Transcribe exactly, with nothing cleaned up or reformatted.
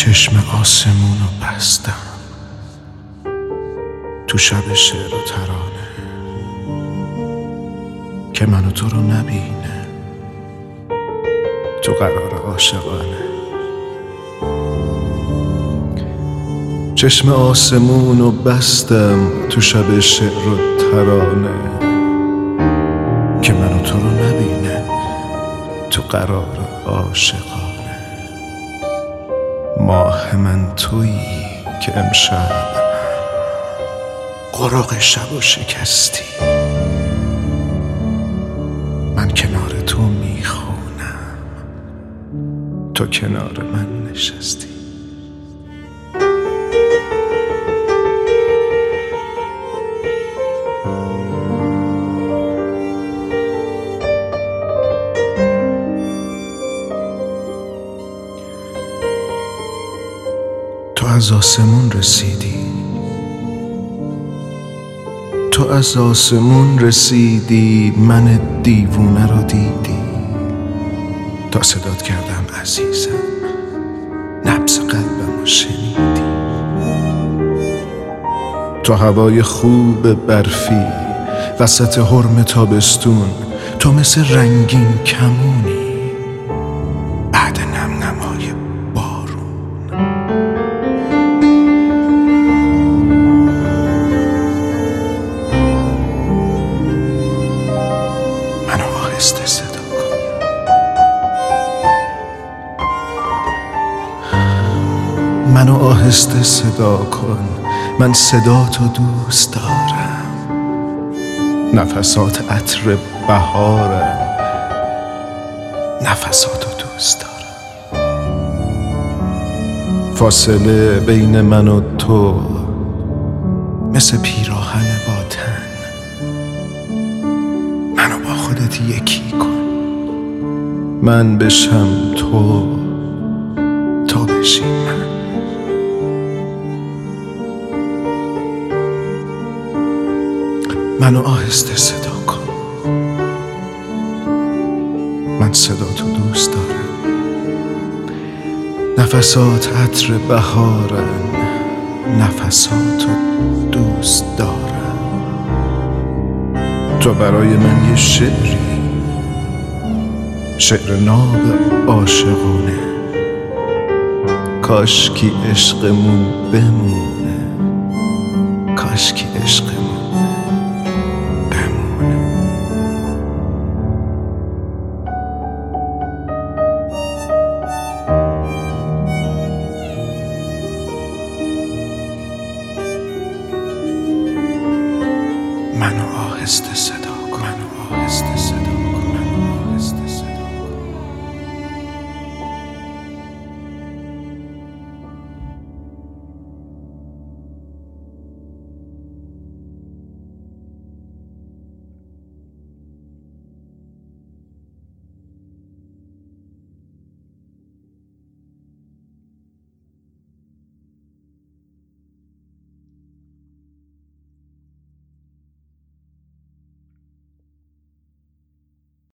چشم آسمون رو بستم تو شب شعر و ترانه که منو تو رو نبینه تو قرار عاشقانه. چشم آسمون رو بستم تو شب شعر و ترانه که منو تو رو نبینه تو قرار عاشقانه. ماه من تویی که امشب قراق شب و شکستی، من کنار تو میخونم تو کنار من نشستی. تو از آسمون رسیدی، تو از آسمون رسیدی، من دیوونه رو دیدی. تا صدات کردم عزیزم، نبض قلبم رو شنیدی. تو هوای خوب برفی وسط حرم تابستون، تو مثل رنگین کمونی بعد نم نمای بارون. منو آهسته صدا کن، منو آهسته صدا کن، من صداتو دوست دارم. نفسات عطر بهارم، نفساتو دوست دارم. فاصله بین من و تو مثل پیراهن با تن، منو با خودت یکی کن، من بشم تو، تو بشی من. منو آهسته صدا کن، من صدا تو دوست دارم. نفسات عطر بهارن، نفساتو دوست دارم. تو برای من یه شعری، شعر ناب عاشقونه. کاشکی عشقمون بمونه، کاشکی عشقمون منو آهسته